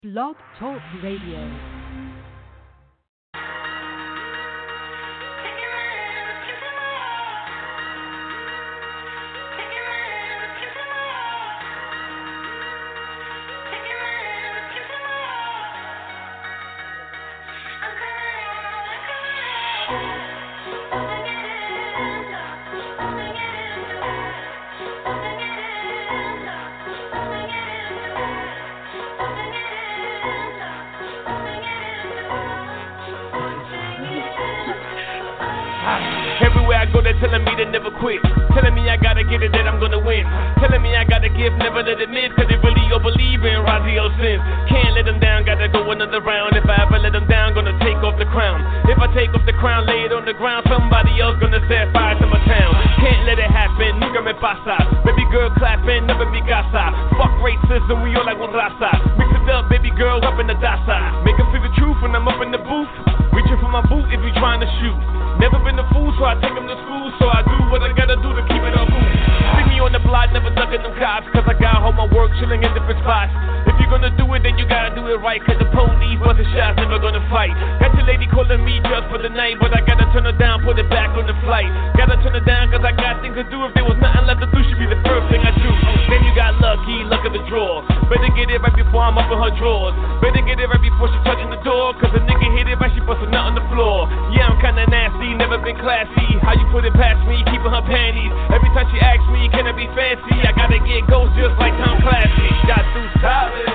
Blog Talk Radio. Everywhere I go, they're telling me to never quit. Telling me I gotta get it, that I'm gonna win. Telling me I gotta give, never let it miss. Cause they really all believe in Razio Sins. Can't let them down, gotta go another round. If I ever let them down, gonna take off the crown. If I take off the crown, lay it on the ground, somebody else gonna set fire to my town. Can't let it happen, nunca me pasa. Baby girl clapping, never be casa. Fuck racism, we all like one raza. Mix it up, baby girl, up in the dasa. Make them see the truth when I'm up in the booth. Reaching for my boot if you trying to shoot. Never been a fool, so I take them to school. So I do what I gotta do to keep it on cool. See me on the block, never ducking them cops. Cause I got home my work, chilling in different spots. If you're gonna do it, then you gotta do it right. Cause the police busting shots, never gonna fight. Got your lady calling me just for the night. But I gotta turn her down, put it back on the flight. Gotta turn her down cause I got things to do. If there was nothing left to do, she'd be the first thing I do. Then you got lucky, luck of the draw. Better get it right before I'm up in her drawers. Better get it right before she touching the door. Cause a nigga hit it right, she busting out on the floor. Yeah, I'm kinda nasty, never been classy. How you put it past me, keeping her panties. Every time she asks me, can I be fancy? I gotta get ghost just like Tom Classy. Got too solid.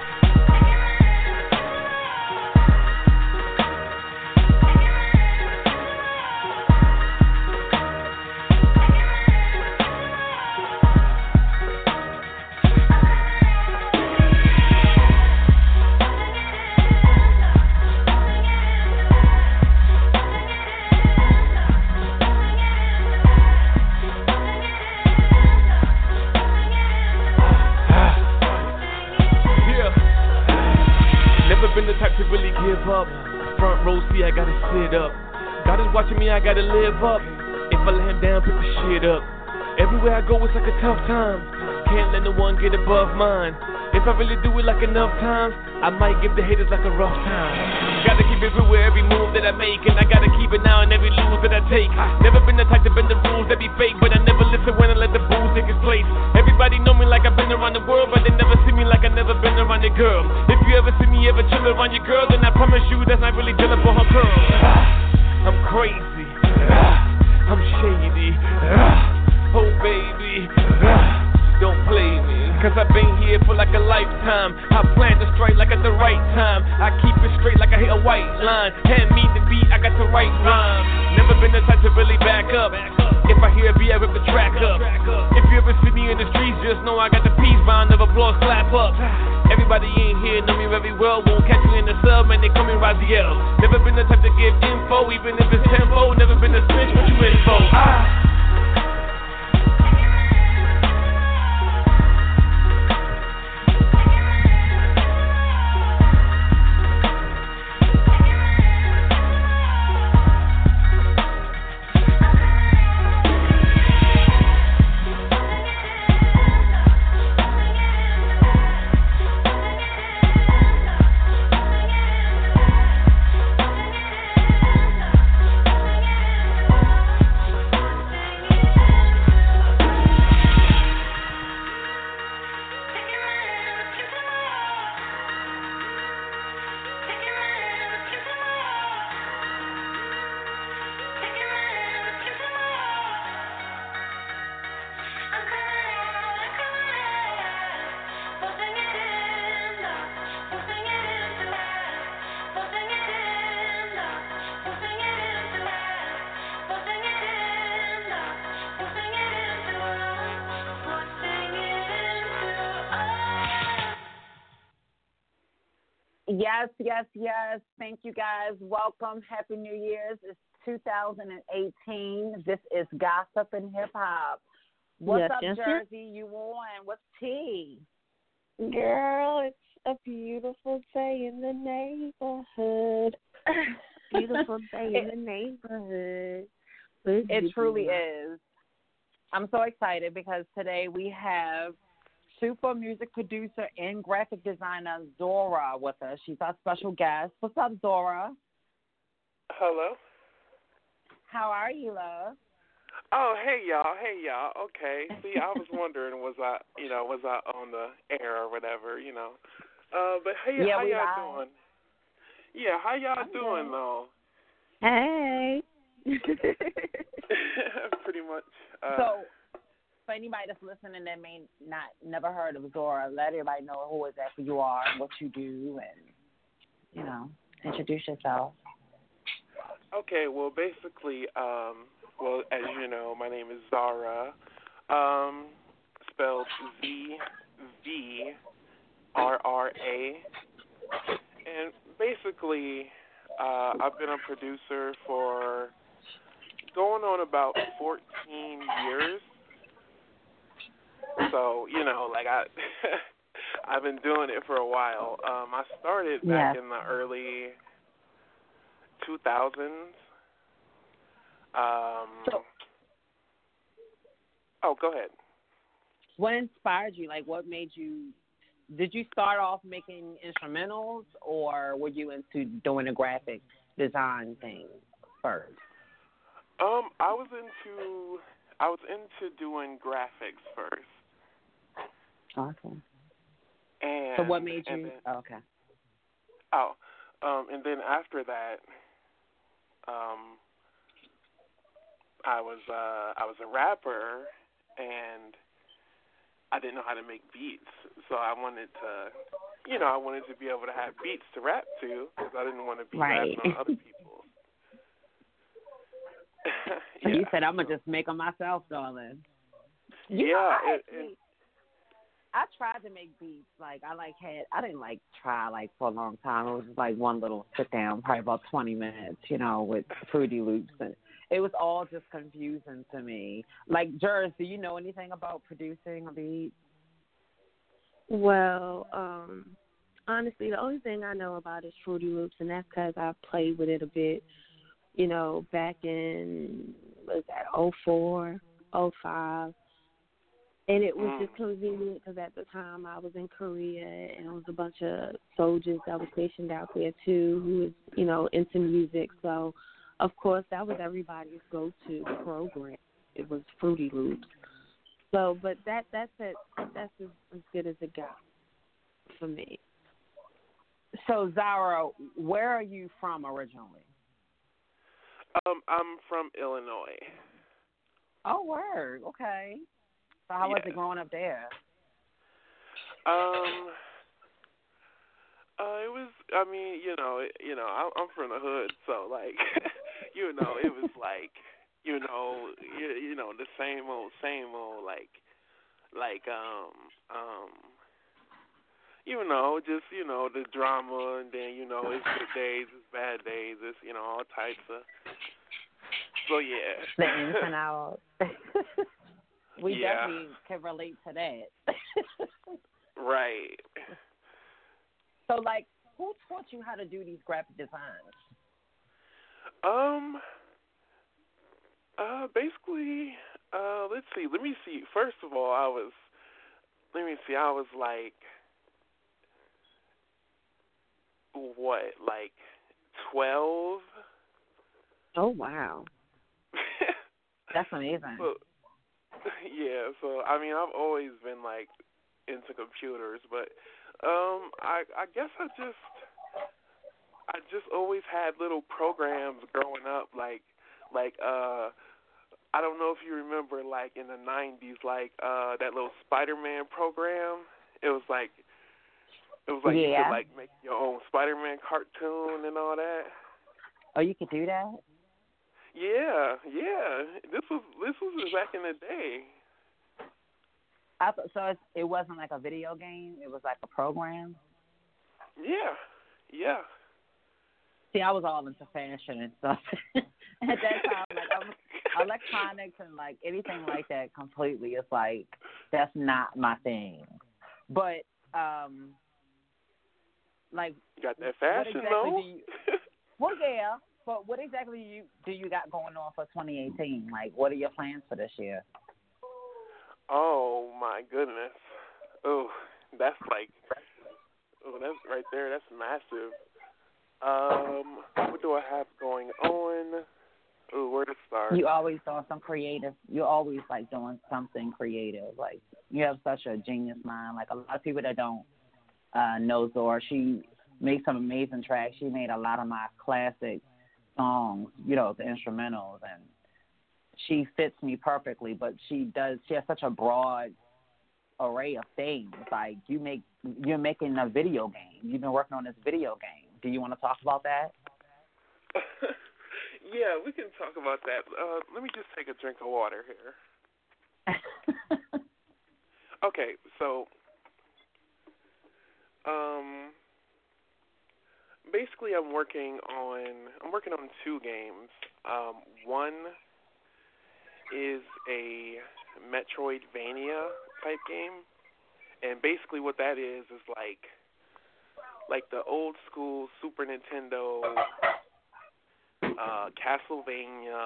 Give up. Front row, see, I gotta sit up. God is watching me, I gotta live up. If I let him down, pick the shit up. Everywhere I go, it's like a tough time. Can't let no one get above mine. If I really do it like enough times, I might give the haters like a rough time. Gotta keep it real with every move that I make. And I gotta keep it now in every lose that I take. Never been the type to bend the rules that be fake. But I never listen when I let the booze take its place. Everybody know me like I've been around the world. But they never see me like I never been around a girl. If you ever see me ever chill around your girl, then I promise you that's not really chillin' for her girl. I'm crazy, I'm shady, oh baby, don't play me. Cause I've been here for like a lifetime. I plan to strike like at the right time. I keep it straight like I hit a white line. Hand me the beat, I got the right rhyme. Never been the type to really back up. If I hear a beat, I rip the track up. If you ever see me in the streets, just know I got the peace round of applause, clap up. Everybody in here know me very well. Won't catch me in the sub, man, they call me Raziel. Never been the type to give info, even if it's tempo. Never been a snitch, what you in for? Yes, yes, yes. Thank you, guys. Welcome. Happy New Year's. It's 2018. This is Gossip and Hip Hop. What's up, Jersey? You on? What's tea? Girl, it's a beautiful day in the neighborhood. Beautiful day in the neighborhood. It truly is. I'm so excited because today we have super music producer and graphic designer Zora with us. She's our special guest. What's up, Zora? Hello. How are you, love? Oh, hey y'all. Okay. See, I was wondering, was I on the air or whatever, But hey, how y'all doing? Yeah, how y'all doing though? Hey. Pretty much. So, for anybody that's listening that may never heard of Zora, let everybody know who exactly you are and what you do, and introduce yourself. Okay, well, basically, as you know, my name is Zara, spelled ZVRRA, and basically, I've been a producer for going on about 14 years. So, I've been doing it for a while. I started back in the early 2000s. Go ahead. What inspired you? Like, what made you? Did you start off making instrumentals, or were you into doing the graphic design thing first? I was into doing graphics first. Okay. And so what made you? Then, okay. And then after that, I was a rapper, and I didn't know how to make beats, so I wanted to be able to have beats to rap to, because I didn't want to be rapping on other people. So you said, I'm gonna just make them myself, darling. I tried to make beats. Like I didn't try for a long time. It was just like one little sit down, probably about 20 minutes, with Fruity Loops, and it was all just confusing to me. Like, Jers, do you know anything about producing a beat? Well, honestly, the only thing I know about is Fruity Loops, and that's because I played with it a bit, back in, was that 04, 05. And it was just convenient because at the time I was in Korea, and it was a bunch of soldiers that were stationed out there too who was, into music. So, of course, that was everybody's go-to program. It was Fruity Loops. So, but that's it. That's as good as it got for me. So, Zara, where are you from originally? I'm from Illinois. Oh, word. Okay. So how was it growing up there? It was. I mean, I'm from the hood, so like, it was like, the same old, just the drama, and then it's good days, it's bad days, it's all types of. So yeah. The ins and outs. We definitely can relate to that. Right. So, like, who taught you how to do these graphic designs? Basically, let's see. Let me see. First of all, I was like, 12? Oh, wow. That's amazing. So I mean, I've always been like into computers, but I guess I just always had little programs growing up, like I don't know if you remember, like in the 90s, like that little Spider-Man program. It was like you could like make your own Spider-Man cartoon and all that. Oh, you could do that? Yeah. This was back in the day. So it wasn't like a video game. It was like a program. Yeah. See, I was all into fashion and stuff at that time. Like electronics and like anything like that. Completely, it's like that's not my thing. But like, you got that fashion though. Well, yeah. But what exactly do you got going on for 2018? Like, what are your plans for this year? Oh, my goodness. Oh, that's like, that's right there. That's massive. What do I have going on? Oh, where to start? You always doing some creative. You're always like doing something creative. Like you have such a genius mind. Like a lot of people that don't know Zora, she makes some amazing tracks. She made a lot of my classic songs, you know, the instrumentals, and she fits me perfectly. But she has such a broad array of things. Like you're making a video game. You've been working on this video game. Do you want to talk about that? Yeah, we can talk about that. Let me just take a drink of water here. Okay, so basically I'm working on two games. One is a Metroidvania type game, and basically what that is like the old school Super Nintendo, Castlevania,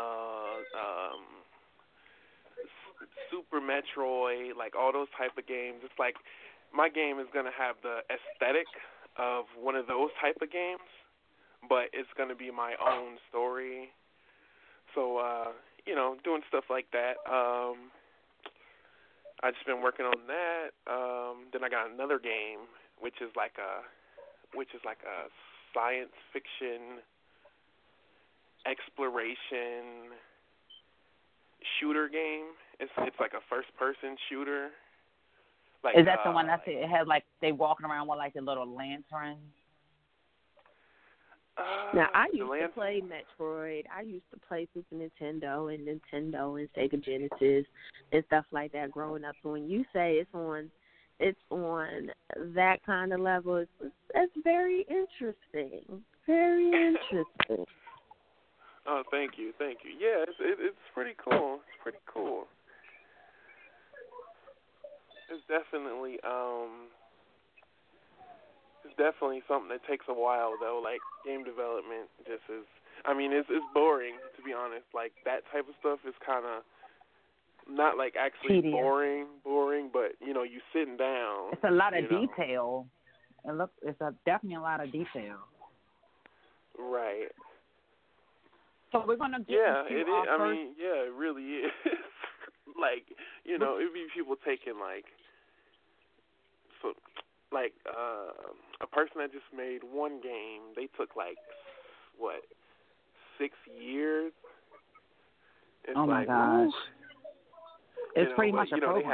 Super Metroid, like all those type of games. It's like my game is going to have the aesthetic of one of those type of games, but it's going to be my own story. So, doing stuff like that. I've just been working on that. Then I got another game, which is like a science fiction exploration shooter game. It's like a first person shooter. Like, is that the one it has like they walking around with like the little lanterns? Now, I used to play Metroid. I used to play Super Nintendo and Sega Genesis and stuff like that growing up. So when you say it's on that kind of level, it's very interesting. Very interesting. Oh, thank you. Yeah, it's pretty cool. It's definitely something that takes a while though. Like game development just is. I mean, it's boring to be honest. Like that type of stuff is kind of not like actually tedious. boring, but you sitting down. It's a lot of detail. It's definitely a lot of detail. Right. So we're gonna get it is. I mean, yeah, it really is. Like it'd be people taking a person that just made one game. They took 6 years. It's oh my gosh. Ooh. It's pretty much a program.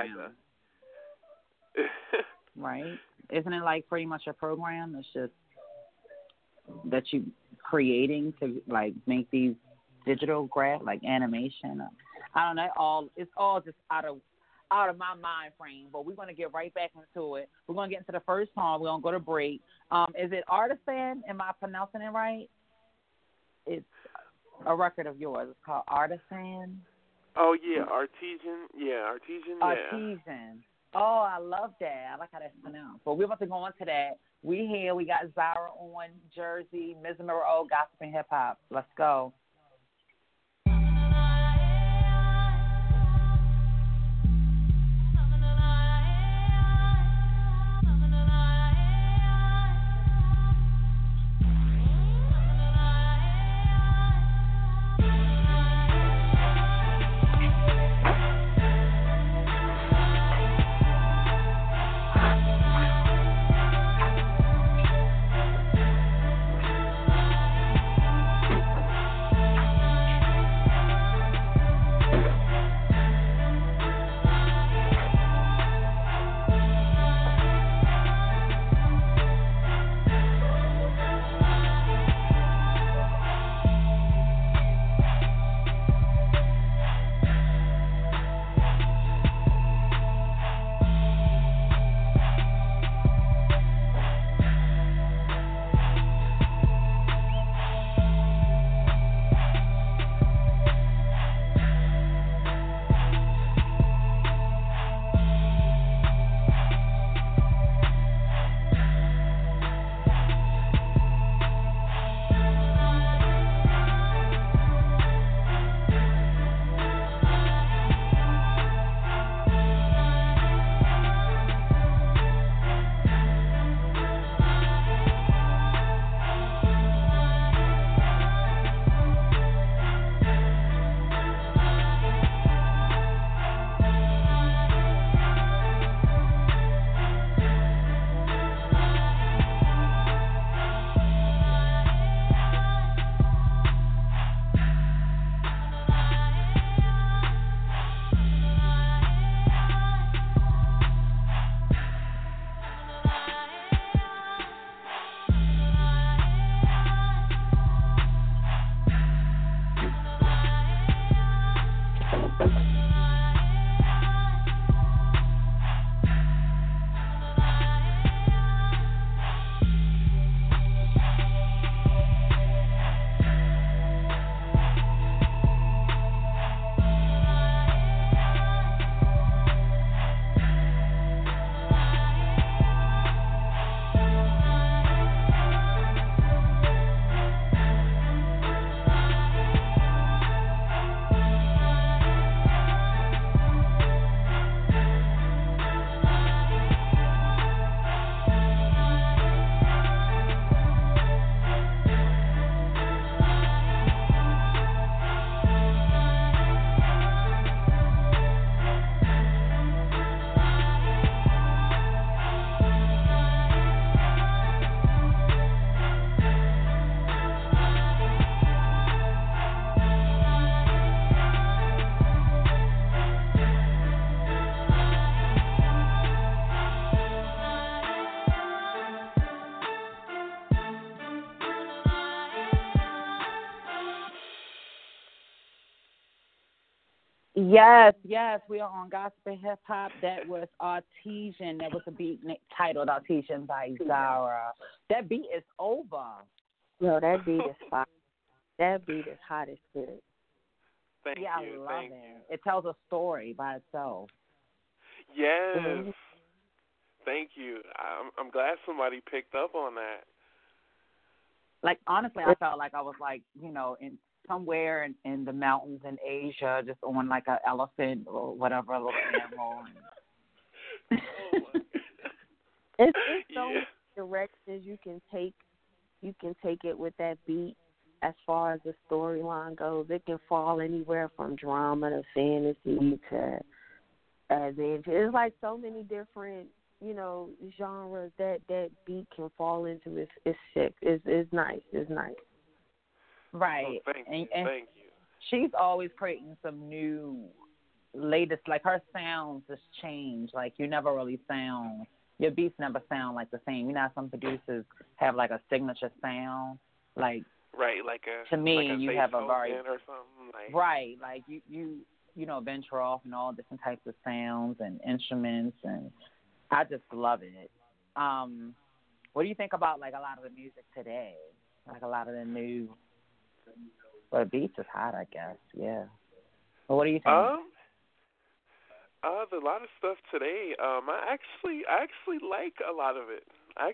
Right? Isn't it like pretty much a program? It's just that you creating to like make these digital graph like animation. I don't know. It's all just out of my mind frame. But we're gonna get right back into it. We're gonna get into the first song. We're gonna go to break. Is it Artisan? Am I pronouncing it right? It's a record of yours. It's called Artisan. Oh yeah, Artesian. Yeah, Artesian. Yeah. Artesian. Oh, I love that. I like how that's pronounced. But we're about to go into that. We here. We got Zara on Jersey, Mesmero, Gossip and Hip Hop. Let's go. Yes, yes, we are on Gospel Hip Hop. That was Artesian. That was a beat titled Artesian by Zara. That beat is over. Yo, that beat is fire. That beat is hot as shit. Thank Yeah, you. I love Thank it. you. It tells a story by itself. Yes. Mm-hmm. Thank you. I'm glad somebody picked up on that. Like, honestly, I felt like I was like, in somewhere in the mountains in Asia, just on like an elephant or whatever, a little animal. Oh my. It's so Yeah. many directions you can take. You can take it with that beat. As far as the storyline goes, it can fall anywhere from drama to fantasy to adventure. It's like so many different, genres that beat can fall into. It's sick. It's nice. It's nice. Right. Oh, thank you. And Thank you. she's always creating some new, latest, like her sounds just change. Like you never really sound, your beats never sound like the same. You know how some producers have like a signature sound? Like, Right, like a to me, like a you have a very, Beethoven or something like. right, like you venture off in all different types of sounds and instruments, and I just love it. What do you think about like a lot of the music today? Like a lot of the new, well, beats is hot, I guess. Yeah. But what do you think? A lot of stuff today. I actually like a lot of it.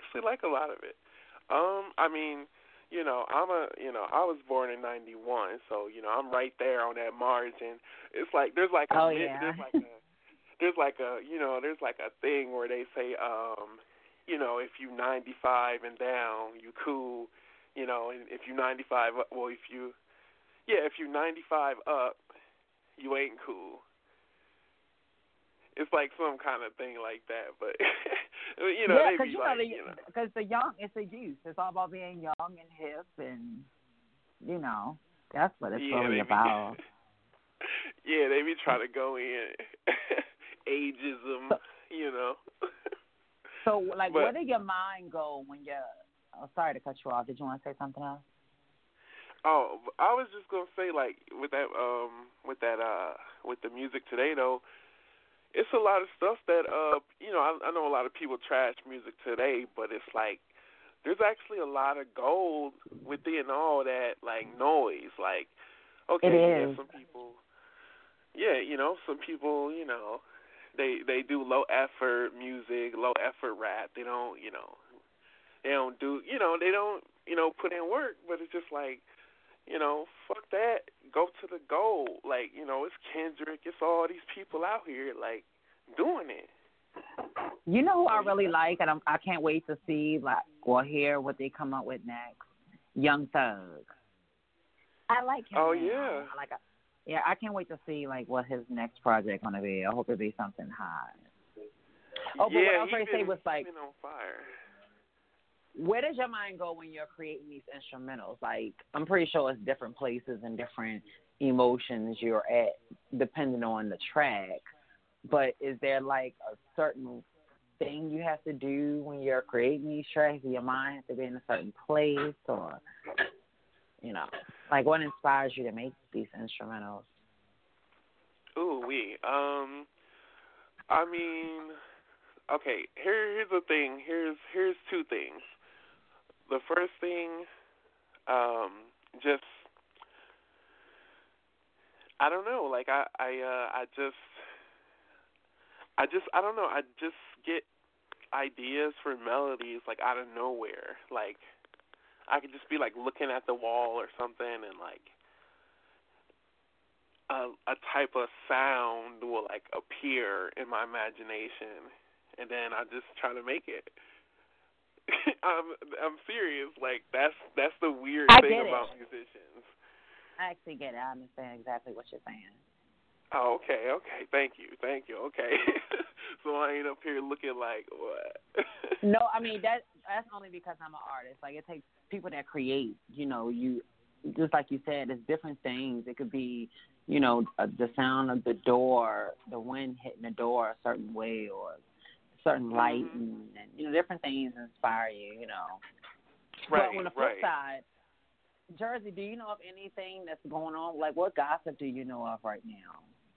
I mean, I was born in '91, so I'm right there on that margin. It's like there's like a Oh yeah. there's like a thing where they say, if you 95 and down, you cool, and if you 95, well, if you 95 up, you ain't cool. It's like some kind of thing like that, but yeah, they because be like, because the young, it's the youth. It's all about being young and hip, and that's what it's yeah, really they about. be, yeah, they be trying to go in ageism, So, like, but, where did your mind go when you're? Oh, sorry to cut you off. Did you want to say something else? Oh, I was just gonna say, like, with the music today though, it's a lot of stuff that I know a lot of people trash music today, but it's like there's actually a lot of gold within all that like noise. Like, okay, It is. some people, some people, they do low effort music, low effort rap. They don't, they don't do, they don't, put in work, but it's just like, fuck that. Go to the goal. Like, it's Kendrick. It's all these people out here, like, doing it. You know who I really like, and I can't wait to see or hear what they come up with next. Young Thug. I like him. Oh, now. yeah. Yeah, I can't wait to see like what his next project gonna be. I hope it be something hot. Oh, but what I was going to say was like, been on fire. Where does your mind go when you're creating these instrumentals? Like, I'm pretty sure it's different places and different emotions you're at, depending on the track. But is there like a certain thing you have to do when you're creating these tracks? Does your mind have to be in a certain place, or like what inspires you to make these instrumentals? Ooh, I mean, okay. Here's the thing. Here's two things. The first thing, just I don't know. Like I don't know. I just get ideas for melodies like out of nowhere. Like I could just be like looking at the wall or something, and like a type of sound will like appear in my imagination, and then I just try to make it. I'm serious. Like that's the weird thing about musicians. I actually get it. I understand exactly what you're saying. Oh, okay. Thank you. Okay. So I ain't up here looking like what? No, I mean that's only because I'm an artist. Like it takes people that create. You just like you said, it's different things. It could be, the sound of the door, the wind hitting the door a certain way, or certain light, and different things inspire you. Right. But on the flip side, Jersey, do you know of anything that's going on? Like, what gossip do you know of right now?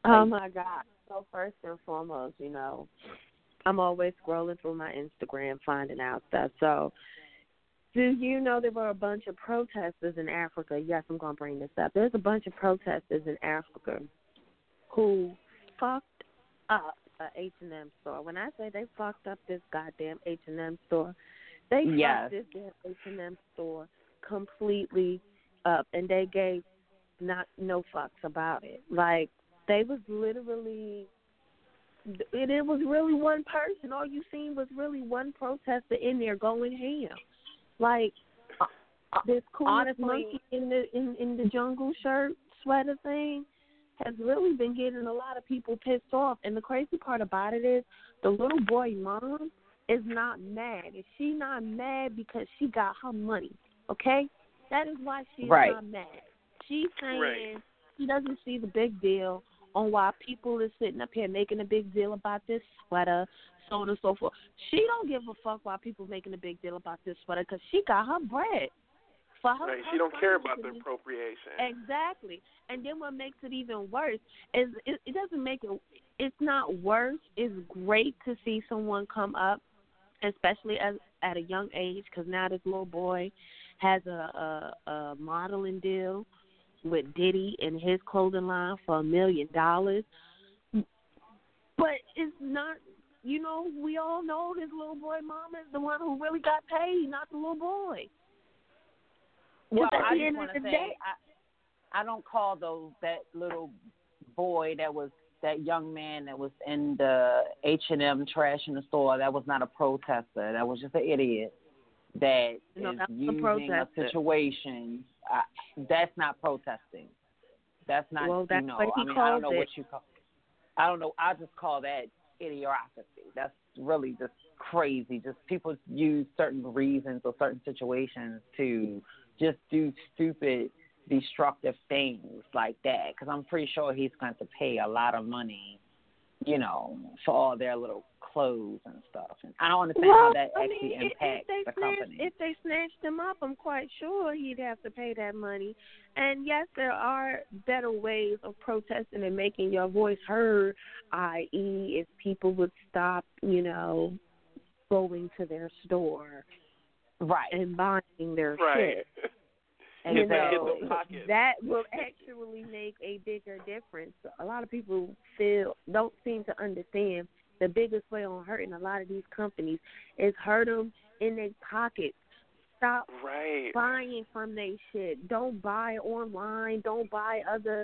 Oh my God. So first and foremost, you know, I'm always scrolling through my Instagram finding out stuff. So do you know there were a bunch of protesters in Africa? Yes, I'm going to bring this up. There's a bunch of protesters in Africa who fucked up a H&M store. When I say they fucked up this goddamn H&M store, they fucked this damn H&M store completely up, and they gave no fucks about it. Like, they was literally, it was really one person. All you seen was really one protester in there going ham. Like, this cool monkey in the jungle shirt sweater thing has really been getting a lot of people pissed off. And the crazy part about it is the little boy mom is not mad. And she not mad because she got her money, okay? That is why she's not mad. She's saying she doesn't see the big deal on why people is sitting up here making a big deal about this sweater, so on and so forth. She don't give a fuck why people making a big deal about this sweater because she got her bread. For her, right, she don't care about the appropriation. Exactly. And then what makes it even worse is it doesn't make it, it's not worse. It's great to see someone come up, especially at a young age, because now this little boy has a modeling deal with Diddy and his clothing line for $1 million. But it's not, you know, we all know this little boy mom is the one who really got paid, not the little boy. Well, I just want to say, I don't call that little boy that young man that was in the H&M trash in the store, that was not a protester. That was just an idiot that is using a situation. That's not protesting. That's not, well, that's what he I don't know what you call. I don't know. I just call that idiocracy. That's really just crazy. Just people use certain reasons or certain situations to just do stupid, destructive things like that. Because I'm pretty sure he's going to pay a lot of money, you know, for all their little clothes and stuff. And I don't understand how that actually impacts the company. If they snatched him up, I'm quite sure he'd have to pay that money. And yes, there are better ways of protesting and making your voice heard, i.e. if people would stop, you know, going to their store and buying their shit. And you know, that will actually make a bigger difference. A lot of people don't seem to understand the biggest way on hurting a lot of these companies is hurt them in their pockets. Stop buying from their shit. Don't buy online. Don't buy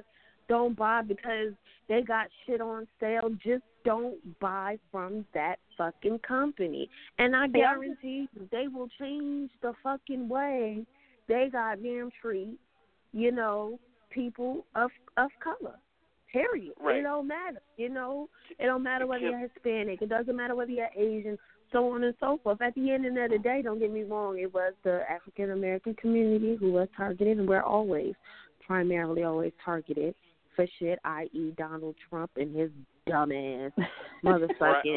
because they got shit on sale. Just don't buy from that fucking company. And I guarantee you, they will change the fucking way they goddamn treat, you know, people of color. Period. It don't matter. You know, it don't matter whether you're Hispanic. It doesn't matter whether you're Asian, so on and so forth. At the end of the day, don't get me wrong, it was the African American community who was targeted, and we're primarily always targeted for shit, i.e. Donald Trump and his dumbass motherfucking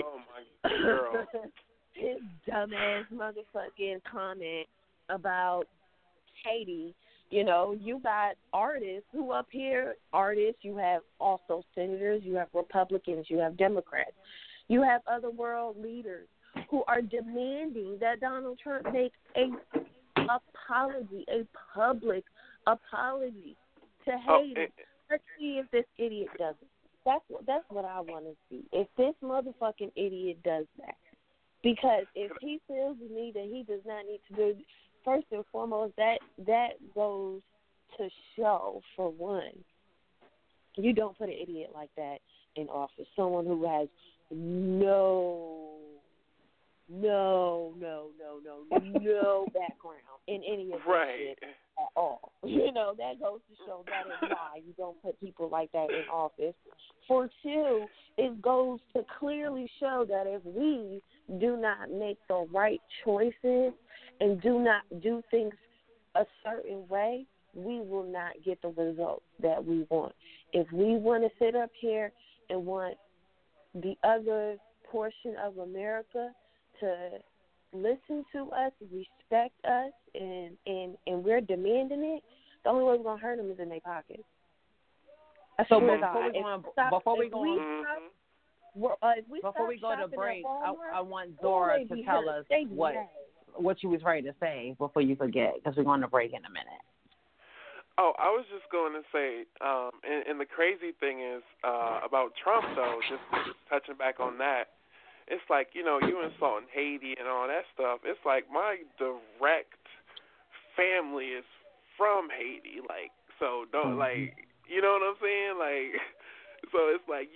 his dumbass motherfucking comment about Haiti. You know, you got artists who up here, you have also senators, you have Republicans, you have Democrats, you have other world leaders who are demanding that Donald Trump make a public apology to Haiti. Let's see if this idiot does it. That's what I want to see. If this motherfucking idiot does that. Because if he feels the need that he does not need to do, first and foremost, that goes to show, for one, you don't put an idiot like that in office. Someone who has no background in any of this shit at all. You know, that goes to show that is why you don't put people like that in office. For two, it goes to clearly show that if we do not make the right choices and do not do things a certain way, we will not get the results that we want. If we want to sit up here and want the other portion of America to listen to us, respect us, and we're demanding it, the only way we're going to hurt them is in their pockets. I So swear to before God, we go on, stop- before we if go we on, stop- if we before stop we go to shopping break, at Walmart, I want oh, Zora they to be tell hurt. us They be what mad. you was ready to say before you forget, because we're going to break in a minute. Oh, I was just going to say, and the crazy thing is about Trump, though, just touching back on that, it's like, you insulting Haiti and all that stuff. It's like my direct family is from Haiti, like, so don't, like, you know what I'm saying? Like, so it's like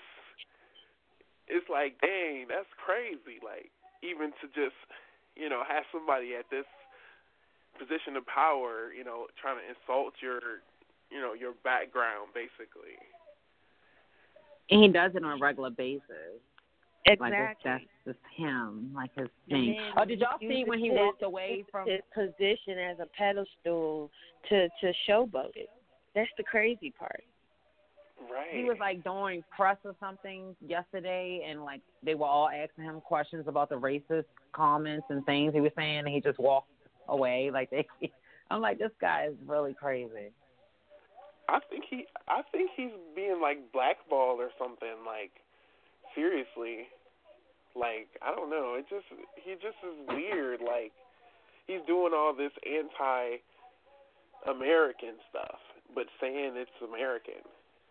it's like, dang, that's crazy. Like, even to just, have somebody at this position of power, trying to insult your background, basically. And he does it on a regular basis. Exactly. Like that's just him, like his And thing. then Oh, did y'all see when he walked away from his position as a pedestal to showboat it? That's the crazy part. Right. He was like doing press or something yesterday, and like they were all asking him questions about the racist comments and things he was saying, and he just walked away. Like I'm like, this guy is really crazy. I think he's being like blackballed or something. Like, seriously. Like, I don't know. He just is weird. Like, he's doing all this anti-American stuff, but saying it's American.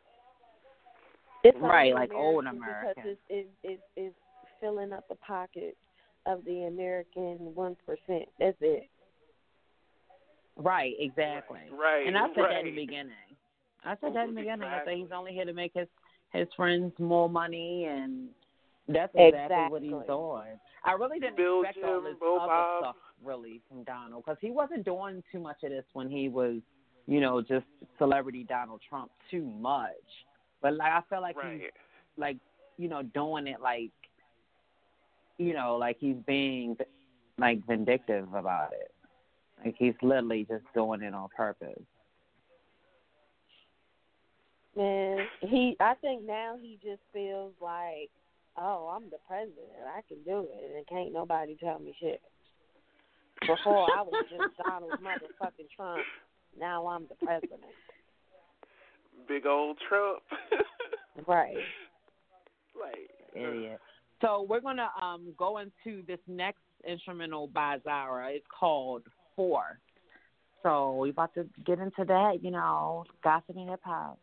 It's right, only like old American. Because it's filling up the pocket of the American 1%. That's it. Right, exactly. Right. And I said that in the beginning. I said he's only here to make his friends more money, and that's exactly what he's doing. I really didn't expect all this other stuff, really, from Donald, because he wasn't doing too much of this when he was, just celebrity Donald Trump too much. But, like, I feel like he's, like, doing it like, like he's being, like, vindictive about it. Like, he's literally just doing it on purpose. Man, I think now he just feels like, oh, I'm the president. I can do it, and can't nobody tell me shit. Before, I was just Donald motherfucking Trump. Now I'm the president. Big old Trump. Right. Like, idiot. So we're going to go into this next instrumental by Zara. It's called 4. So we're about to get into that, gossip and hip-hop.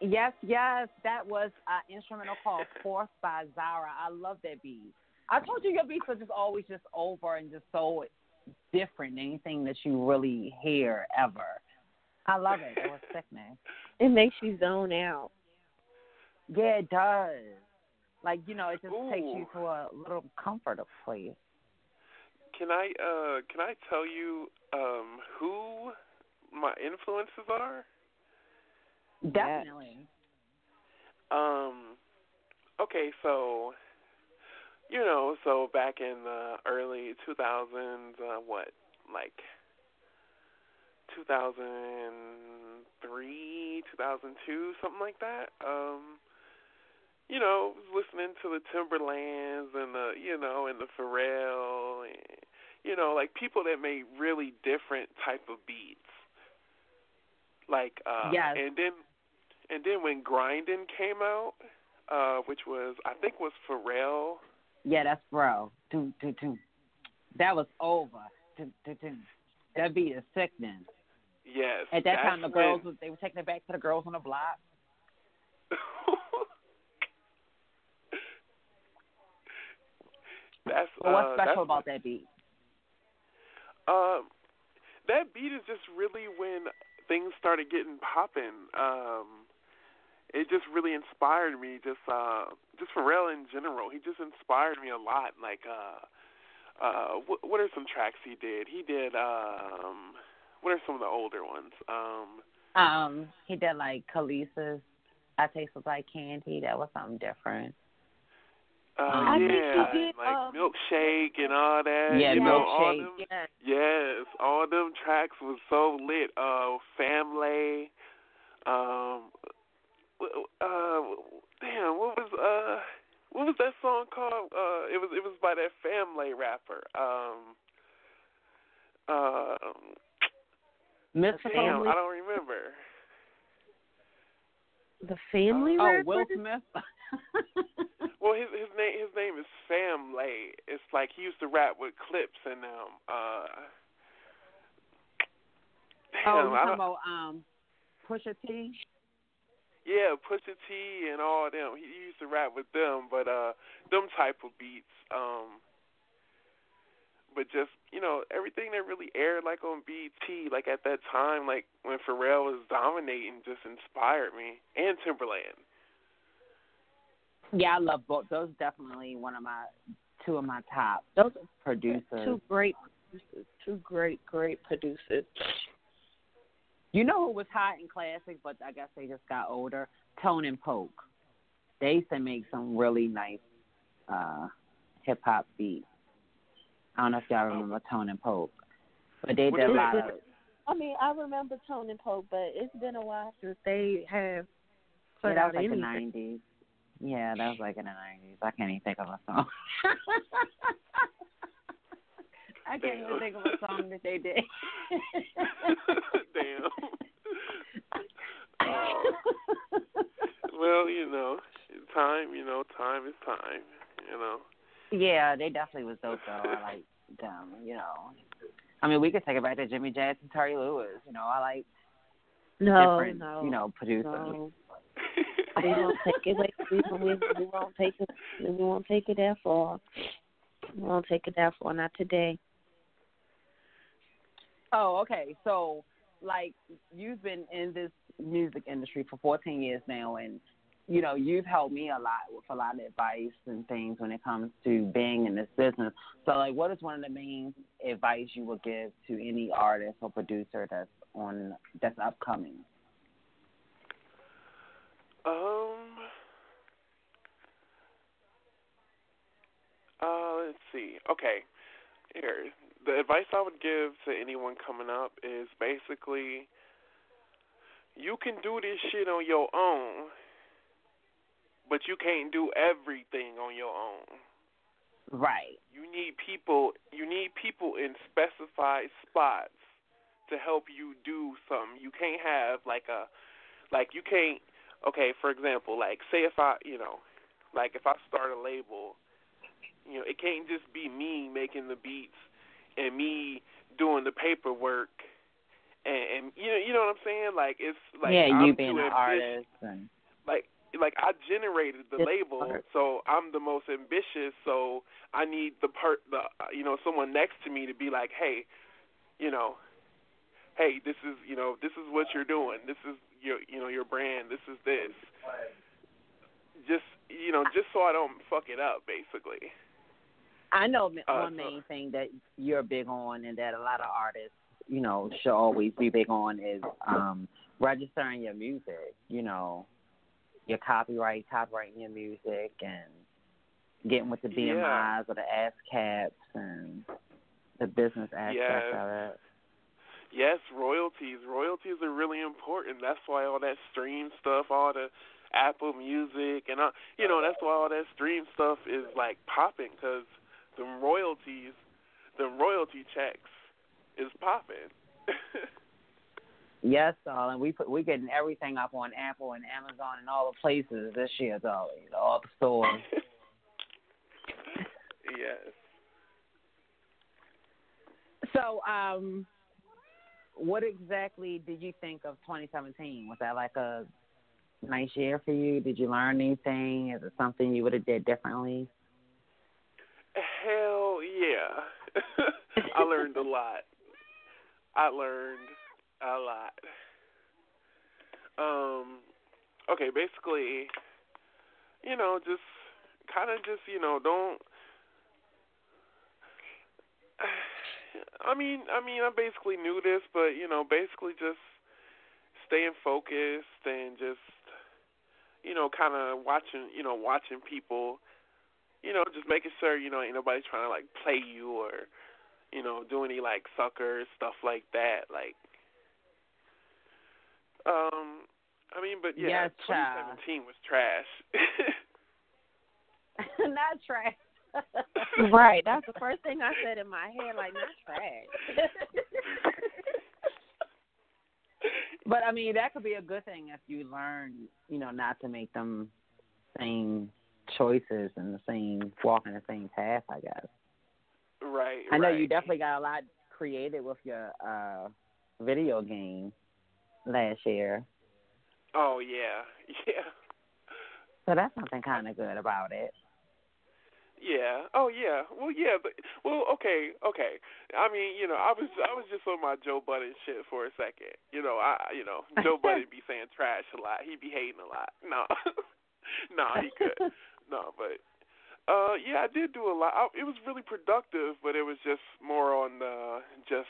Yes, yes, that was an instrumental called Fourth by Zara. I love that beat. I told you your beats are just always just over and just so different than anything that you really hear ever. I love it. It was sickening. It makes you zone out. Yeah, it does. Like, it just takes Ooh. you to a little comfortable place. Can I tell you who my influences are? Definitely. Okay, so so back in the early 2000s, like 2003, 2002, something like that. Was listening to the Timberlands and the Pharrell, and, like people that made really different type of beats. Like, Yes. and then when Grindin' came out, which I think was Pharrell. Yeah, that's bro. Do. That was over. Do. That beat is sickening. Yes. At that time, the girls they were taking it back to the girls on the block. What's special about that beat? That beat is just really when things started getting popping. It just really inspired me. Just Pharrell in general. He just inspired me a lot. Like, what are some tracks he did? He did. What are some of the older ones? He did like Khalees's "I Taste Like Candy." That was something different. Yeah, did, like Milkshake and all that. Yeah, Milkshake. Yes, all them tracks was so lit. Family. Damn, what was that song called? It was by that Family rapper. Mr. Damn, I don't remember. The Family Oh, rapper? Will Smith. Well, his name is Family. It's like he used to rap with Clips and damn, you talking about Pusha T? Yeah, Pusha T and all them. He used to rap with them, but them type of beats. But just everything that really aired like on BET, like at that time, like when Pharrell was dominating, just inspired me. And Timberland. Yeah, I love both. Those are definitely two of my top producers. Two great producers. Two great producers. You know who was hot in classic, but I guess they just got older? Tone and Poke. They used to make some really nice hip hop beats. I don't know if y'all remember Tone and Poke, but they did a lot of. I mean, I remember Tone and Poke, but it's been a while since they have put that out was like anything. the 90s. Yeah, that was like in the 90s. I can't even think of a song. I can't even think of a song that they did. Damn. Well, time is time, Yeah, they definitely was dope, though. I like them, I mean, we could take it back to Jimmy Jazz and Terry Lewis. I like different, producers. No. We won't take it. We won't take it. We won't take it that far. We won't take it that far. Not today. Oh, okay. So, like, you've been in this music industry for 14 years now, and you've helped me a lot with a lot of advice and things when it comes to being in this business. So, like, what is one of the main advice you would give to any artist or producer that's upcoming? Let's see. Okay. Here. The advice I would give to anyone coming up is basically you can do this shit on your own, but you can't do everything on your own. Right. You need people in specified spots to help you do something. You can't have for example, like say if I start a label, it can't just be me making the beats and me doing the paperwork and you know what I'm saying? Like it's like yeah, I'm you being too an ambitious. artist and Like I generated the it's label, hard. so I'm the most ambitious. So I need someone next to me to be like, hey, hey, this is what you're doing. This is your brand. This is this. Just so I don't fuck it up, basically. I know one main thing that you're big on and that a lot of artists, should always be big on is registering your music, your copyrighting your music and getting with the BMIs or the ASCAPs and the business aspect of it. Yes, royalties. Royalties are really important. That's why all that stream stuff, all the Apple Music, and that's why all that stream stuff is like popping, because the royalty checks is popping. Yes, darling. We're getting everything up on Apple and Amazon and all the places this year, darling. All the stores. Yes. So, what exactly did you think of 2017? Was that like a nice year for you? Did you learn anything? Is it something you would have did differently? Hell yeah. I learned a lot. Okay, basically, just kind of just, don't. I mean, I basically knew this, but, basically just staying focused and just, kind of watching people, just making sure, ain't nobody trying to, like, play you or, do any, like, suckers, stuff like that. Like, but yeah, yes, 2017 was trash. Not trash. Right, that's the first thing I said in my head, like, not trash. But, I mean, that could be a good thing if you learn, not to make them same choices and walk in the same path, I guess. Right. I know you definitely got a lot creative with your video game last year. Oh, yeah. Yeah. So that's something kind of good about it. Yeah. Oh, yeah. Well, yeah. Okay. I mean, I was just on my Joe Budden shit for a second. Joe Budden be saying trash a lot. He be hating a lot. No, no, he could. No, but yeah, I did do a lot. It was really productive, but it was just more on the just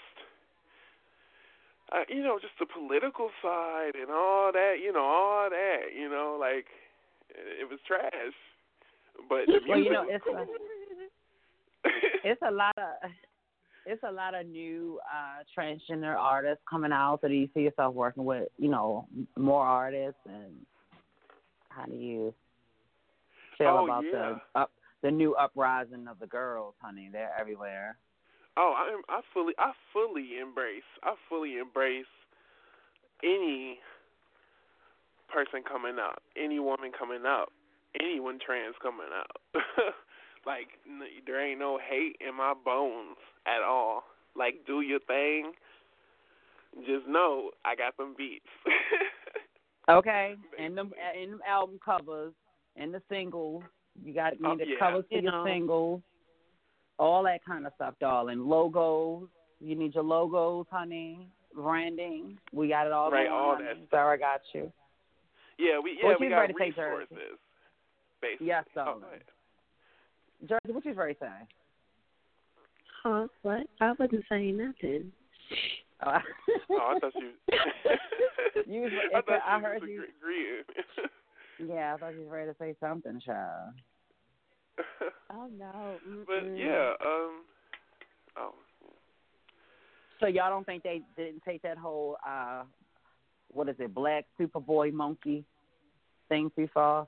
the political side and all that. Like it was trash. But the music was cool. It's a lot of new transgender artists coming out. So do you see yourself working with more artists, and how do you feel about the new uprising of the girls, honey? They're everywhere. Oh, I fully embrace any person coming up, any woman coming up, anyone trans coming up. Like, there ain't no hate in my bones at all. Like, do your thing. Just know I got them beats. Okay, and them album covers and the singles. You got the covers for your singles. All that kind of stuff, darling. Logos. You need your logos, honey. Branding. We got it all. Right, going, all honey. that stuff. Sarah got you. Yeah, we got resources. Basically. Yes, darling. Jersey, what you ready to say? Huh? What? I wasn't saying nothing. Oh, I thought you. I heard you agreeing. Yeah, I thought you was ready to say something, child. Oh no. But yeah, So y'all don't think they didn't take that whole what is it, Black Superboy Monkey thing too far?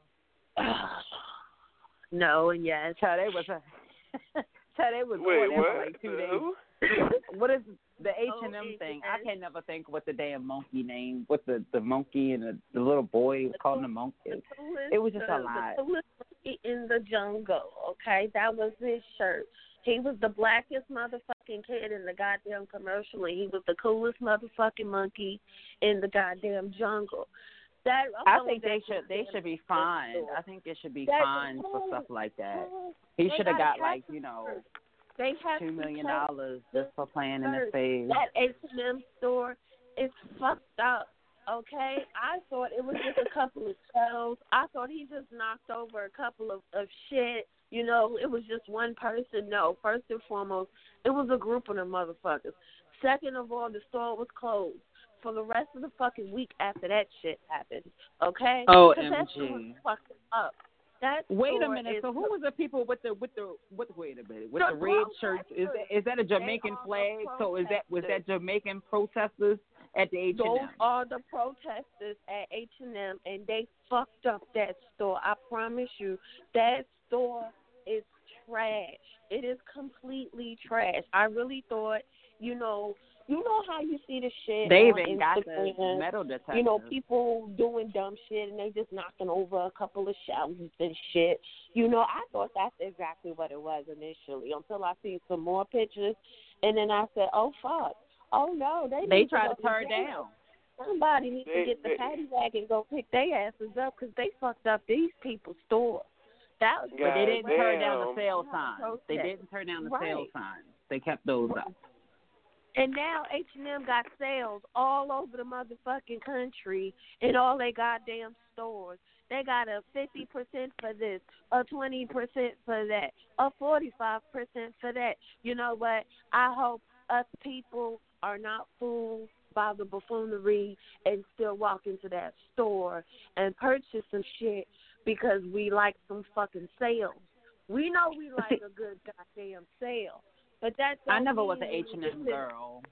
No and yes. Child, they was Wait, on what? for like 2 days. What is the H&M thing? I can never think what the damn monkey name, what the monkey and the little boy was calling the monkey. It was just a lot. The monkey in the jungle, okay? That was his shirt. He was the blackest motherfucking fucking kid in the goddamn commercial, and he was the coolest motherfucking monkey in the goddamn jungle. I think they should be fined. I think they should be fined for stuff like that. He should have got like, you know, $2 million just for playing in the stage. That H&M store is fucked up. Okay, I thought it was just a couple of shells. I thought he just knocked over a couple of shit. You know, it was just one person. No, first and foremost, it was a group of them motherfuckers. Second of all, the store was closed for the rest of the fucking week after that shit happened. Okay? OMG. Fucking up. Wait a minute. So who was the people with the red shirts? Is that a Jamaican flag? So was that Jamaican protesters at the H&M? Those are the protesters at H&M, and they fucked up that store. I promise you, that store is trash. It is completely trash. I really thought, you know how you see the shit they on even Instagram, got the metal detectors. You know, people doing dumb shit and they just knocking over a couple of shelves and shit. You know, I thought that's exactly what it was initially until I see some more pictures, and then I said, oh fuck, oh no, they tried to tear down. Somebody needs to get the paddy wagon and go pick their asses up because they fucked up these people's stores. But they didn't tear down the sale signs. They didn't tear down the sale signs. They kept those up. And now H&M got sales all over the motherfucking country in all their goddamn stores. They got a 50% for this, a 20% for that, a 45% for that. You know what? I hope us people are not fooled by the buffoonery and still walk into that store and purchase some shit because we like some fucking sales. We know we like a good goddamn sale. But I never was an H&M girl.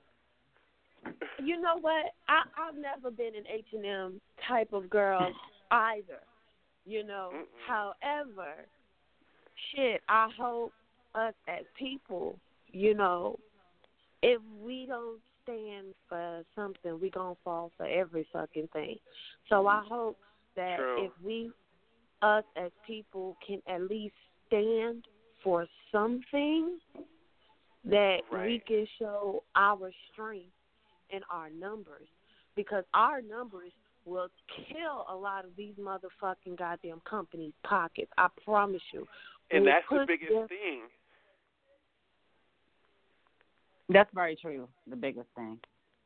You know what? I've never been an H&M type of girl either. You know, however, shit, I hope us as people, you know, if we don't stand for something, we gonna fall for every fucking thing. So I hope that if us as people can at least stand for something, that we can show our strength in our numbers, because our numbers will kill a lot of these motherfucking goddamn companies' pockets. I promise you. And that's the biggest thing. That's very true. The biggest thing.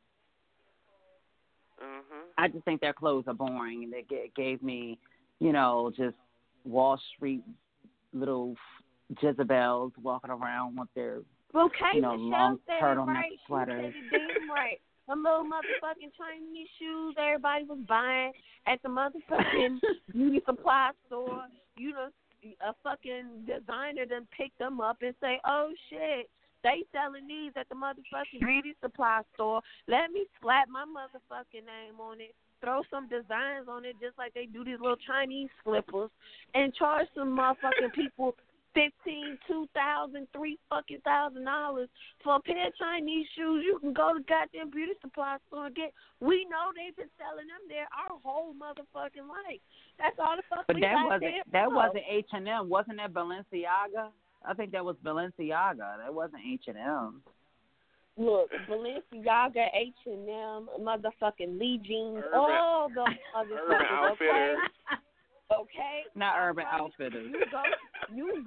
I just think their clothes are boring, and they gave me, you know, just Wall Street little Jezebels walking around with their long turtleneck sweaters. Damn right. The little motherfucking Chinese shoes everybody was buying at the motherfucking beauty supply store. You know, a fucking designer done picked them up and say, oh shit, they selling these at the motherfucking beauty supply store. Let me slap my motherfucking name on it. Throw some designs on it just like they do these little Chinese slippers and charge some motherfucking people $15,000, $2,000, $3,000 for a pair of Chinese shoes. You can go to goddamn beauty supply store and get. We know they've been selling them there our whole motherfucking life. That's all the fuck. But that wasn't H&M. Wasn't that Balenciaga? I think that was Balenciaga. That wasn't H&M. Look, Balenciaga, H&M, motherfucking Lee Jeans, all the motherfuckers. Okay. Okay. Not Urban Outfitters. You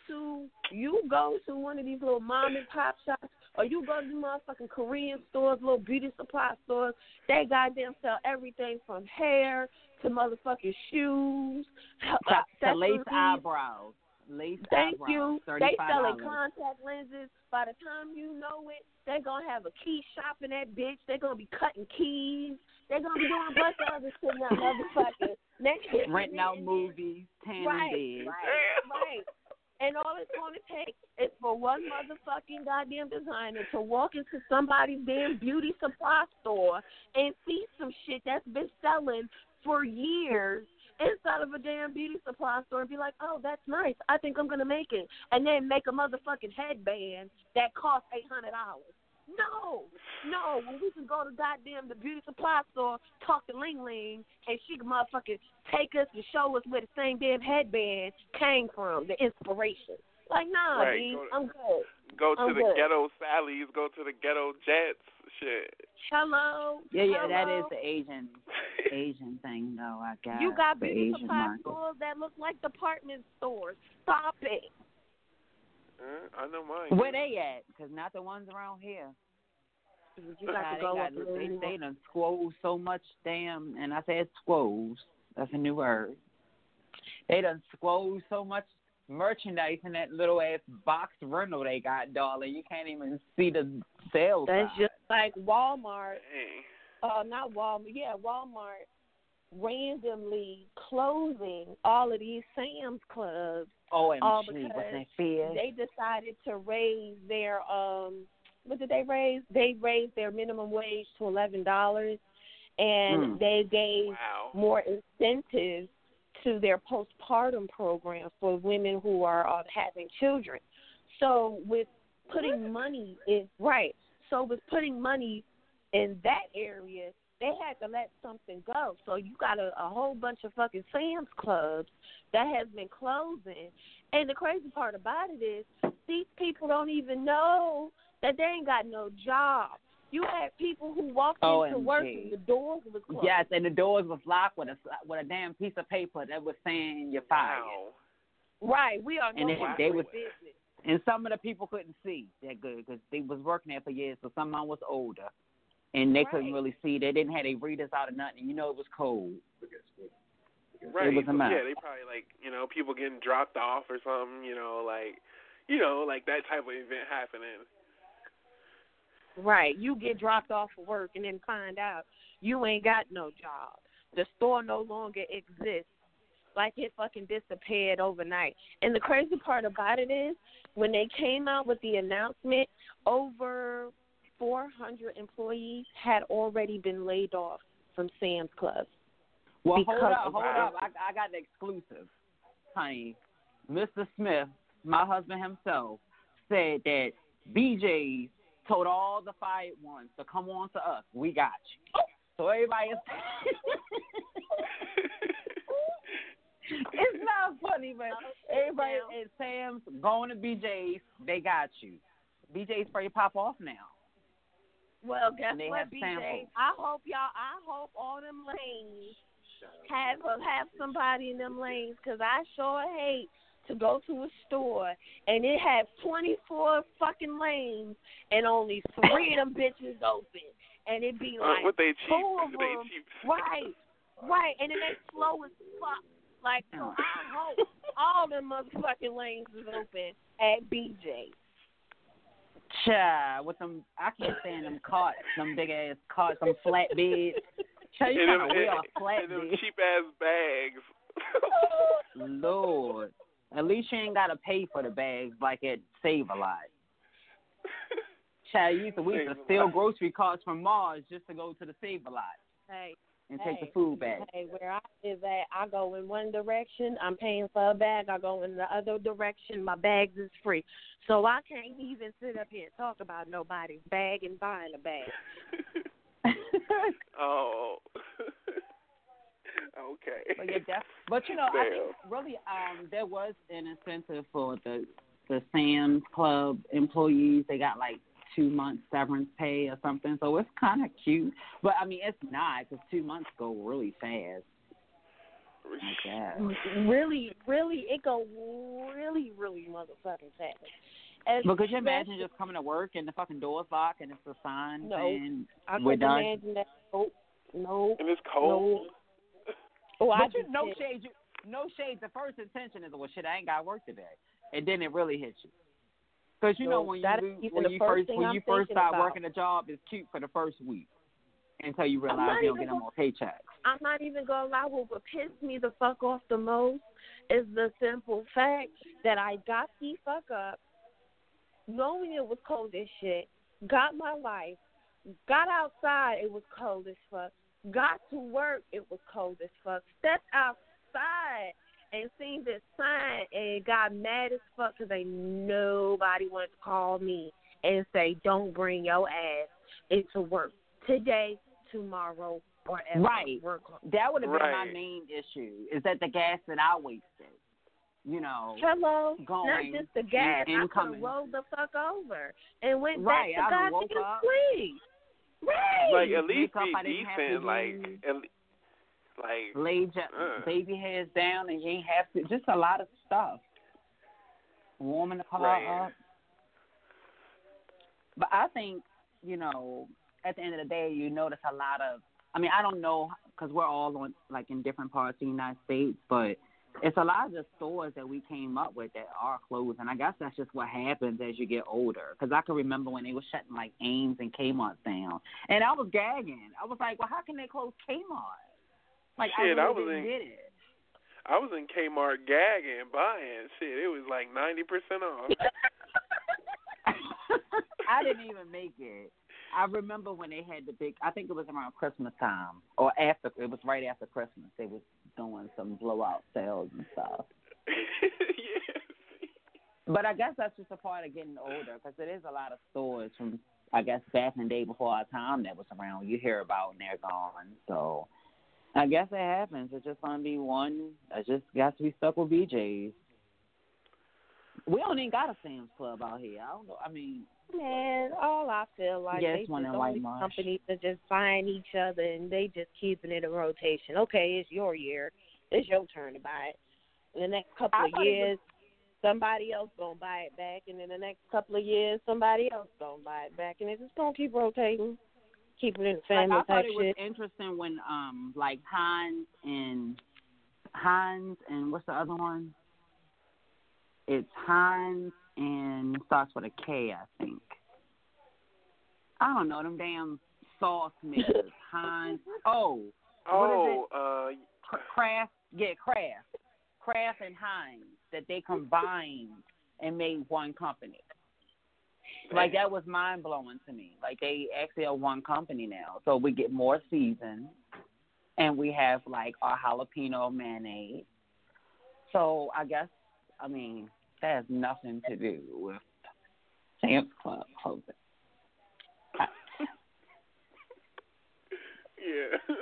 go to one of these little mom and pop shops, or you go to motherfucking Korean stores, little beauty supply stores. They goddamn sell everything from hair to motherfucking shoes, to lace eyebrows. Thank you. $35. They selling contact lenses. By the time you know it, they're going to have a key shop in that bitch. They're going to be cutting keys. They're going to be doing a bunch of other shit now, motherfucker. Renting out movies, tanning beds. Right. And all it's going to take is for one motherfucking goddamn designer to walk into somebody's damn beauty supply store and see some shit that's been selling for years inside of a damn beauty supply store and be like, oh, that's nice. I think I'm going to make it. And then make a motherfucking headband that costs $800. No. When we can go to goddamn the beauty supply store, talk to Ling Ling, and she can motherfucking take us and show us where the same damn headband came from, the inspiration. Like, nah, dude, I'm good. go to I'm the good. ghetto Sally's, go to the ghetto Jets, shit. Hello. Yeah, that Hello. is the Asian thing, though. I guess You got the beauty Asian supply market. stores that look like department stores. Stop it. I know mine. Where they at? Because not the ones around here. You got to go up They done squoze so much damn, and I said squoze. That's a new word. They done squoze so much merchandise in that little ass box rental they got, darling. You can't even see the sales. That's side. just like Walmart. Dang. Not Walmart. Yeah, Walmart randomly closing all of these Sam's Clubs. OMG, because wasn't that fierce? they decided to raise their what did they raise? They raised their minimum wage to $11, and they gave more incentives to their postpartum program for women who are having children. So with putting money in that area, they had to let something go. So you got a whole bunch of fucking Sam's Clubs that has been closing. And the crazy part about it is these people don't even know that they ain't got no job. You had people who walked into work and the doors was closed. Yes, and the doors was locked with a damn piece of paper that was saying you're fired. Right, we are no they was, business. And some of the people couldn't see that good because they was working there for years, so some of them was older. And they couldn't really see. They didn't have their readers out or nothing. You know it was cold. Right. It was a mess. Yeah, they probably people getting dropped off or something, like that type of event happening. Right. You get dropped off for work and then find out you ain't got no job. The store no longer exists. Like it fucking disappeared overnight. And the crazy part about it is when they came out with the announcement, over 400 employees had already been laid off from Sam's Club. Well, hold up. I got the exclusive. Honey, Mr. Smith, my husband himself, said that BJ's told all the fired ones to come on to us. We got you. So everybody is... It's not funny, but everybody at Sam's going to BJ's, they got you. BJ's for you pop off now. Well, guess what, BJ? Samples. I hope all them lanes have somebody in them lanes, because I sure hate to go to a store and it has 24 fucking lanes and only 3 of them bitches open, and it be like what they cheap? 2 of They them, cheap. right, and then they slow as fuck. Like, so I hope all them motherfucking lanes is open at BJ. Child, with them, I can't stand them carts, them big ass carts, them flatbeds. Child, you trying to wheel a flatbed. And them cheap ass bags. Lord, at least you ain't gotta pay for the bags like at Save-A-Lot. Child, we used to steal grocery carts from Mars just to go to the Save-A-Lot. Hey. And take the food back. Hey, where I live at, I go in one direction, I'm paying for a bag. I go in the other direction, my bags is free. So I can't even sit up here and talk about nobody's bag and buying a bag. Oh. Okay. But I think really there was an incentive for the Sam's Club employees. They got like 2 months severance pay or something, so it's kind of cute. But I mean, it's not, because 2 months go really fast. Like that. Really, it go really motherfucking fast. But could you imagine just coming to work and the fucking door's locked and it's a sign saying we're done? I couldn't imagine that. Nope. And it's cold. Nope. Oh, but no shade. The first intention is, well, shit, I ain't got work today, and then it really hits you. Because you know when you first start working a job, it's cute for the first week until you realize you don't get no more paychecks. I'm not even gonna lie. What would piss me the fuck off the most is the simple fact that I got the fuck up, knowing it was cold as shit, got my life, got outside, it was cold as fuck, got to work, it was cold as fuck, stepped outside and seen this sign and got mad as fuck because nobody wanted to call me and say, don't bring your ass into work today, tomorrow, or ever. Right. Work. That would have been my main issue, is that the gas that I wasted. Hello, going not just the gas. and I could coming. have rolled the fuck over and went Right, back to I woke goddamn up. sleep. Right. Like, at least Makeup be I didn't have to decent. Like, use. lay baby hairs down, and you ain't have to. Just a lot of stuff. Warming the car Right. up. But I think, at the end of the day, you notice a lot of. I mean, I don't know because we're all on in different parts of the United States, but it's a lot of the stores that we came up with that are closed, and I guess that's just what happens as you get older. Because I can remember when they were shutting Ames and Kmart down, and I was gagging. I was like, well, how can they close Kmart? Shit, I really didn't get it. I was in Kmart gagging, buying shit. It was 90% off. I didn't even make it. I remember when they had the big, I think it was around Christmas time, or after, it was right after Christmas. They was doing some blowout sales and stuff. Yes. But I guess that's just a part of getting older, because it is a lot of stores from, I guess, back in the day before our time that was around. You hear about and they're gone. So I guess it happens. It's just going to be one. I just got to be stuck with BJ's. We don't even got a Sam's Club out here. I don't know. I mean, man, all I feel like yes, they one just in all White these Marsh. companies are just buying each other and they just keeping it in rotation. Okay, it's your year. It's your turn to buy it. In the next couple of years, somebody else gonna buy it back, and in the next couple of years, somebody else gonna buy it back, and it's just gonna keep rotating, keep it in the family I thought type it was shit. interesting when Heinz and what's the other one? It's Heinz and starts with a K, I think. I don't know, them damn sauce mixes. Heinz. What is it? Kraft. Yeah, Kraft. Kraft and Heinz, that they combined and made one company. That was mind blowing to me. They actually are one company now. So we get more season, and we have our jalapeno mayonnaise. So I guess, that has nothing to do with Sam's Club closing. Yeah.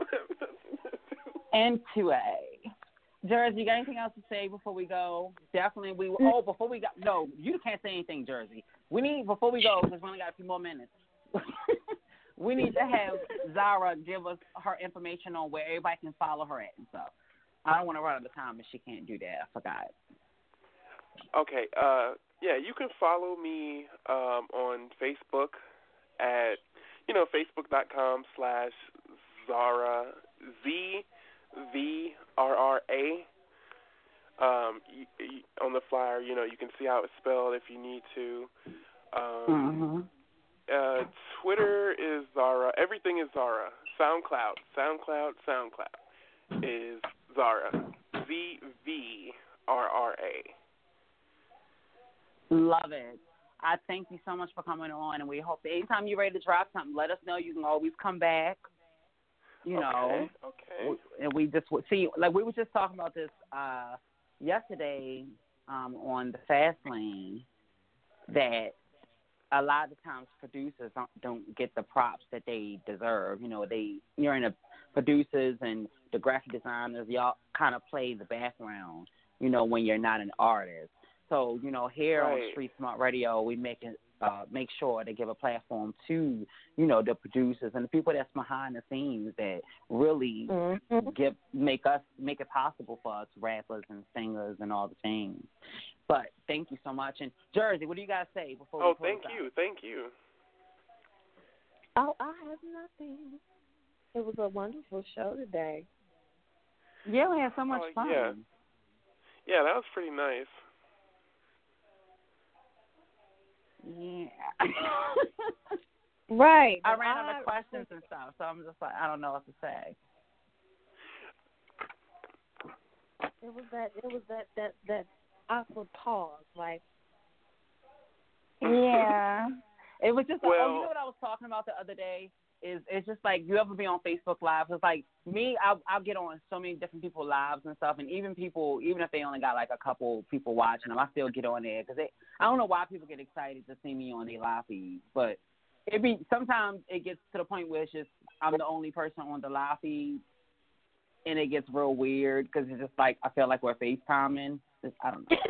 And 2A. Jersey, you got anything else to say before we go? Definitely. Before we go. No, you can't say anything, Jersey. Before we go, because we only got a few more minutes, we need to have Zara give us her information on where everybody can follow her at and stuff. I don't want to run out of time if she can't do that. I forgot. Okay. Yeah, you can follow me on Facebook at, facebook.com/Zara, ZVRRA. On the flyer, you can see how it's spelled if you need to. Twitter is Zara. Everything is Zara. SoundCloud is Zara. ZVRRA. Love it. I thank you so much for coming on, and we hope that anytime you're ready to drop something, let us know. You can always come back. Okay. And we just see, we were just talking about this yesterday on the Fast Lane, that a lot of times producers don't get the props that they deserve. You're in the producers and the graphic designers, y'all kind of play the background, when you're not an artist. So, here on Street Smart Radio, we make sure to give a platform to, the producers and the people that's behind the scenes that really make it possible for us rappers and singers and all the things. But thank you so much. And Jersey, what do you guys say before we close out? Thank you. Oh, I have nothing. It was a wonderful show today. Yeah, we had so much fun. Yeah, that was pretty nice. Yeah. Right. I ran out of questions and stuff, so I'm just I don't know what to say. It was that awkward pause, Yeah. It was just, well, you know what I was talking about the other day? It's just you ever be on Facebook Live? It's me, I'll get on so many different people's lives and stuff, and even if they only got a couple people watching them, I still get on there because I don't know why people get excited to see me on their live feed, but sometimes it gets to the point where it's just I'm the only person on the live feed, and it gets real weird because it's just I feel like we're FaceTiming, I don't know.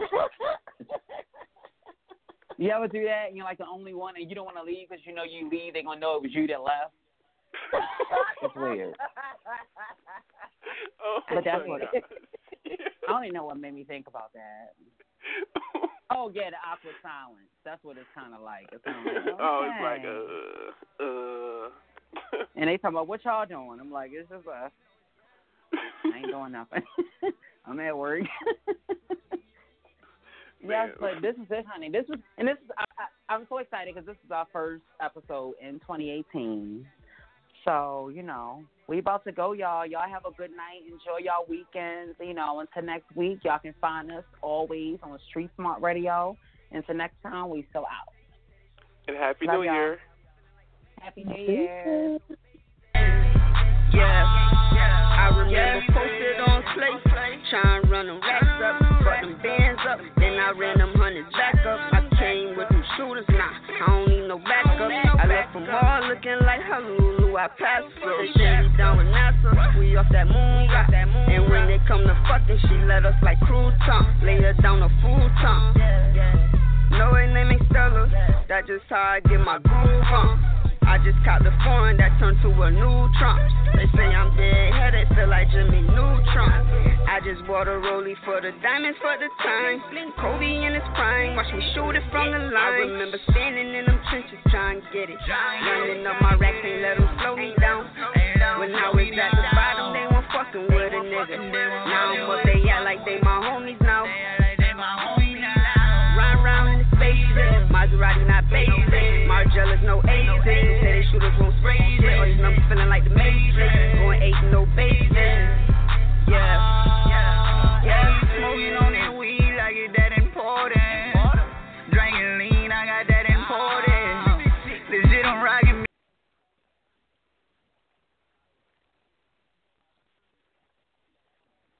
You ever do that and you're like the only one and you don't want to leave because you know you leave, they're going to know it was you that left? It's weird. Oh, but that's what I don't even know what made me think about that. Oh, yeah, the awkward silence. That's what it's kind of like. It's kind of like, okay. Oh, it's like, And they talking about, what y'all doing? I'm like, it's just us. I ain't doing nothing. I'm at work. Yes, but this is it, honey. I'm so excited because this is our first episode in 2018. So, you know, we about to go, y'all. Y'all have a good night. Enjoy y'all weekends. You know, until next week, y'all can find us always on Street Smart Radio. Until next time, we still out. And Happy New Year. Happy New Year. Yeah, I remember posted on Slate, trying to run them racks up, brought them bands up, then I ran them hundreds back up. I came with them shooters, nah, I don't need no backup. I left them all looking like Honolulu, I passed flow. They say we down with NASA, we off that moon rock. And when they come to fucking, she let us like crouton, lay her down a futon. No, her name ain't Stella, that's just how I get my groove on. I just caught the foreign that turned to a new Trump. They say I'm dead-headed, feel like Jimmy Neutron. I just bought a rollie for the diamonds for the time. Kobe in his prime, watch me shoot it from the line. I remember standing in them trenches trying to get it. Running up my racks, ain't let them slow me down. When I was at the bottom, they weren't fucking with a nigga. Now I'm up, they act like they my homies now. Run around in the spaceship, Maserati